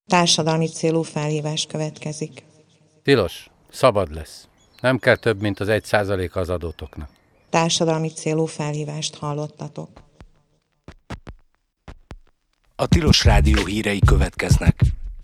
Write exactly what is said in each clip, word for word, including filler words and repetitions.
Társadalmi célú felhívás következik. Tilos, szabad lesz. Nem kell több, mint az egy százaléka az adótoknak. Társadalmi célú felhívást hallottatok. A Tilos Rádió hírei következnek.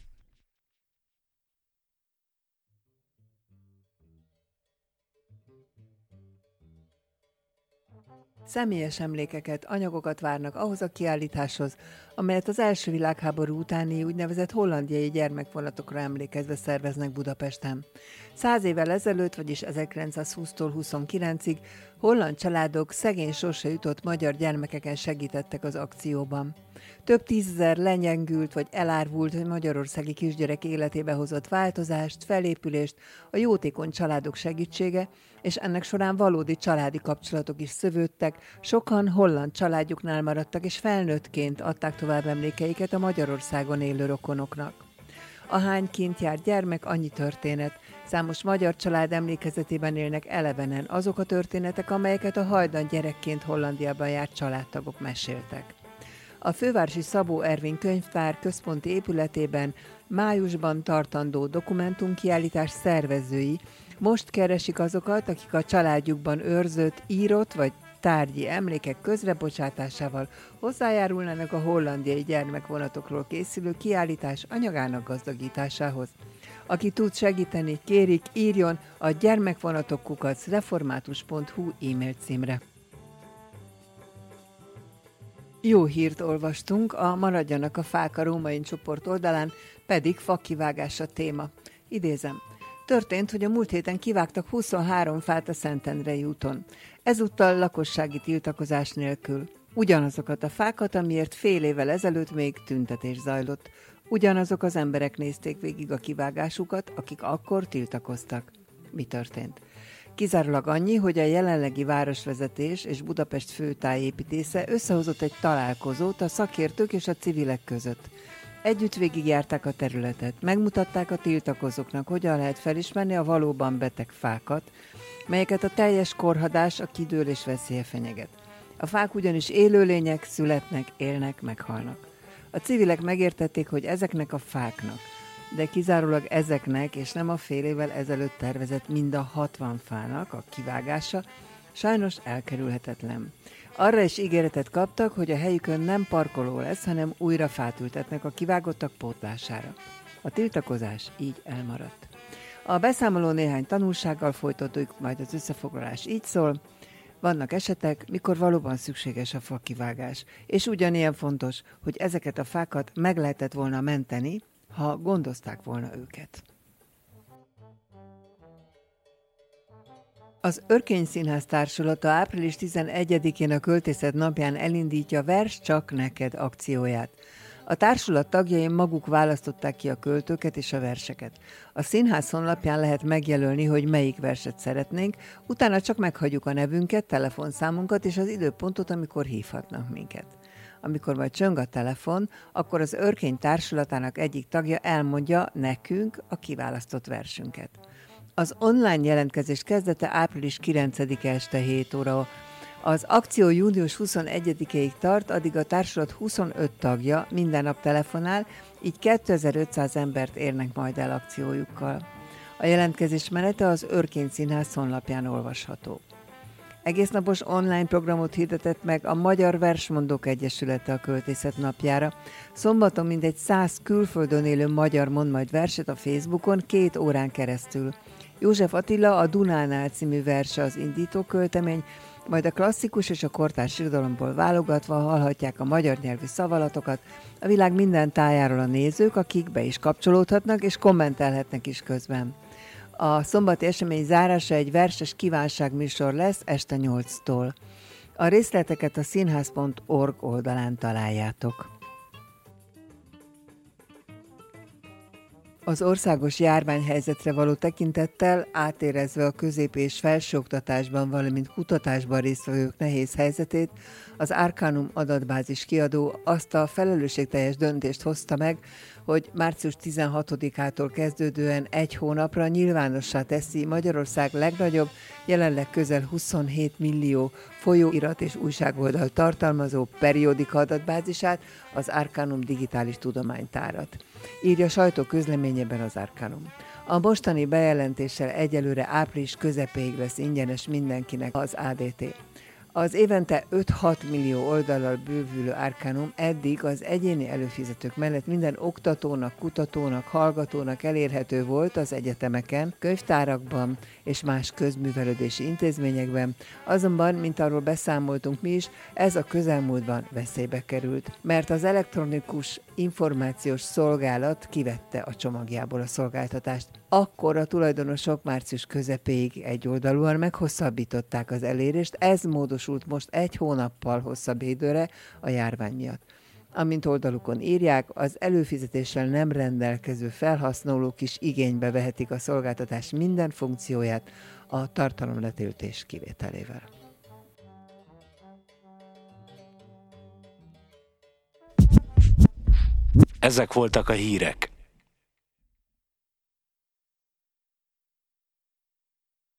Személyes emlékeket, anyagokat várnak ahhoz a kiállításhoz, amelyet az első világháború utáni úgynevezett hollandiai gyermekvonatokra emlékezve szerveznek Budapesten. Száz évvel ezelőtt, vagyis ezerkilencszázhúsztól huszonkilencig holland családok szegény sorsa jutott magyar gyermekeken segítettek az akcióban. Több tízezer lenyengült vagy elárvult magyarországi kisgyerek életébe hozott változást, felépülést, a jótékony családok segítsége, és ennek során valódi családi kapcsolatok is szövődtek, sokan holland családjuknál maradtak, és felnőttként adták tovább emlékeiket a Magyarországon élő rokonoknak. Ahány kint járt gyermek, annyi történet. Számos magyar család emlékezetében élnek elevenen azok a történetek, amelyeket a hajdan gyerekként Hollandiában járt családtagok meséltek. A fővárosi Szabó Ervin könyvtár központi épületében májusban tartandó dokumentumkiállítás szervezői most keresik azokat, akik a családjukban őrzött, írott vagy tárgyi emlékek közrebocsátásával hozzájárulnának a hollandiai gyermekvonatokról készülő kiállítás anyagának gazdagításához. Aki tud segíteni, kérik, írjon a gyermekvonatok kukac református pont hu e-mail címre. Jó hírt olvastunk, a Maradjanak a fák a Rómain csoport oldalán, pedig fakivágás a téma. Idézem. Történt, hogy a múlt héten kivágtak huszonhárom fát a Szentendrei úton. Ezúttal lakossági tiltakozás nélkül. Ugyanazokat a fákat, amiért fél évvel ezelőtt még tüntetés zajlott. Ugyanazok az emberek nézték végig a kivágásukat, akik akkor tiltakoztak. Mi történt? Kizárólag annyi, hogy a jelenlegi városvezetés és Budapest főtájépítésze összehozott egy találkozót a szakértők és a civilek között. Együtt végigjárták a területet, megmutatták a tiltakozóknak, hogyan lehet felismerni a valóban beteg fákat, melyeket a teljes korhadás, a kidőlés veszélye fenyeget. A fák ugyanis élőlények, születnek, élnek, meghalnak. A civilek megértették, hogy ezeknek a fáknak, de kizárólag ezeknek, és nem a fél évvel ezelőtt tervezett mind a hatvan fának a kivágása sajnos elkerülhetetlen. Arra is ígéretet kaptak, hogy a helyükön nem parkoló lesz, hanem újra fát ültetnek a kivágottak pótlására. A tiltakozás így elmaradt. A beszámoló néhány tanulsággal folytatjuk, majd az összefoglalás így szól. Vannak esetek, mikor valóban szükséges a fakivágás, és ugyanilyen fontos, hogy ezeket a fákat meg lehetett volna menteni, ha gondozták volna őket. Az Örkény Színház Társulata április tizenegyedikén a Költészet napján elindítja Vers csak neked akcióját. A társulat tagjai maguk választották ki a költőket és a verseket. A színház honlapján lehet megjelölni, hogy melyik verset szeretnénk, utána csak meghagyjuk a nevünket, telefonszámunkat és az időpontot, amikor hívhatnak minket. Amikor majd csöng a telefon, akkor az Örkény Társulatának egyik tagja elmondja nekünk a kiválasztott versünket. Az online jelentkezés kezdete április kilencedike este hét óra. Az akció június huszonegyedikéig tart, addig a társulat huszonöt tagja minden nap telefonál, így kétezer-ötszáz embert érnek majd el akciójukkal. A jelentkezés menete az Örkény Színház honlapján olvasható. Egésznapos online programot hirdetett meg a Magyar Versmondók Egyesülete a Költészet napjára. Szombaton mindegy száz külföldön élő magyar mond majd verset a Facebookon két órán keresztül. József Attila a Dunánál című verse az indító költemény, majd a klasszikus és a kortárs irodalomból válogatva hallhatják a magyar nyelvű szavalatokat a világ minden tájáról a nézők, akik be is kapcsolódhatnak és kommentelhetnek is közben. A szombati esemény zárása egy verses kívánságműsor lesz este nyolctól. A részleteket a színház pont org oldalán találjátok. Az országos járványhelyzetre való tekintettel, átérezve a közép- és felsőoktatásban, valamint kutatásban résztvevők nehéz helyzetét, az Arcanum adatbázis kiadó azt a felelősségteljes döntést hozta meg, hogy március tizenhatodikától kezdődően egy hónapra nyilvánossá teszi Magyarország legnagyobb, jelenleg közel huszonhét millió folyóirat és újságoldal tartalmazó periódika adatbázisát, az Arcanum digitális tudománytárat. Írja sajtóközleményében az Arcanum. A mostani bejelentéssel egyelőre április közepéig lesz ingyenes mindenkinek az á dé té. Az évente öt-hat millió oldallal bővülő Arcanum eddig az egyéni előfizetők mellett minden oktatónak, kutatónak, hallgatónak elérhető volt az egyetemeken, könyvtárakban és más közművelődési intézményekben, azonban, mint arról beszámoltunk mi is, ez a közelmúltban veszélybe került, mert az elektronikus információs szolgálat kivette a csomagjából a szolgáltatást. Akkor a tulajdonosok március közepéig egyoldalúan meghosszabbították az elérést, ez módosult most egy hónappal hosszabb időre a járvány miatt. Amint oldalukon írják, az előfizetéssel nem rendelkező felhasználók is igénybe vehetik a szolgáltatás minden funkcióját a tartalomletöltés kivételével. Ezek voltak a hírek.